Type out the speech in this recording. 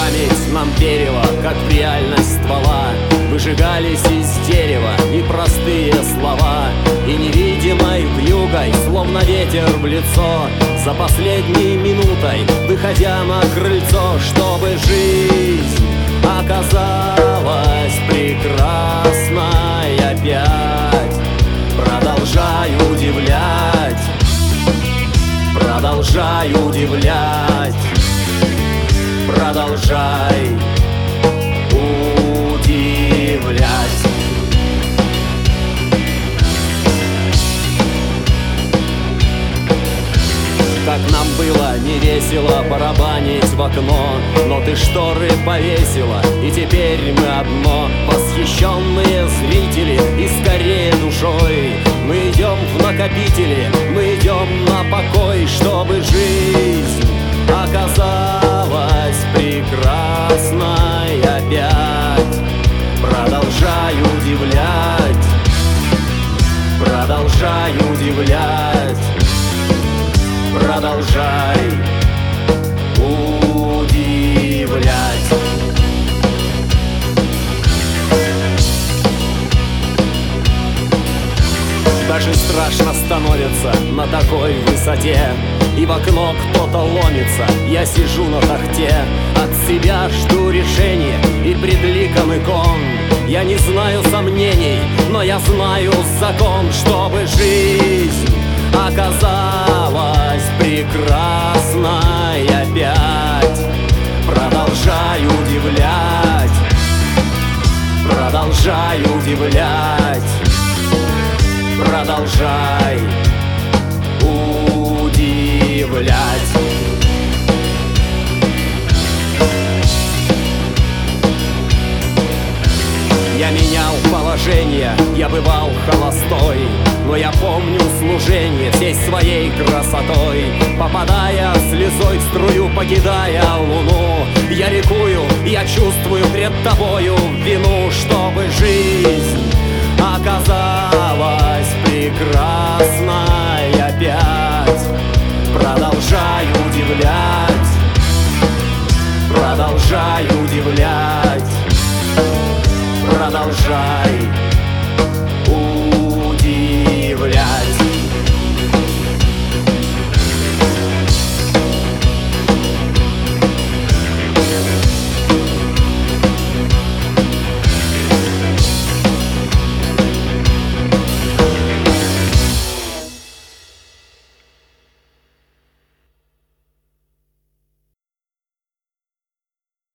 память нам верила, как в реальность ствола. Выжигались из дерева непростые слова, и невидимой вьюгой, словно ветер в лицо, за последней минутой, выходя на крыльцо, чтобы жизнь оказалась прекрасной опять. Продолжай удивлять, продолжай удивлять, продолжай удивлять. Как нам было не весело барабанить в окно, но ты шторы повесила, и теперь мы одно. Восхищенные зрители и скорее душой мы идем в накопители, мы идем на покой, чтобы жизнь оказалась прекрасной опять. Продолжай удивлять, продолжай удивлять, продолжай удивлять. Даже страшно становится на такой высоте, и в окно кто-то ломится, я сижу на тахте. От себя жду решения, и пред ликом икон я не знаю сомнений, но я знаю закон, чтобы жизнь оказалась прекрасной опять. Продолжай удивлять, продолжай удивлять, продолжай удивлять. Я менял положение, я бывал холостой, но я помню служение всей своей красотой. Попадая слезой в струю, покидая луну, я ликую, я чувствую пред тобою вину, чтобы жизнь оказалась прекрасной опять. Продолжай удивлять, продолжай удивлять, продолжай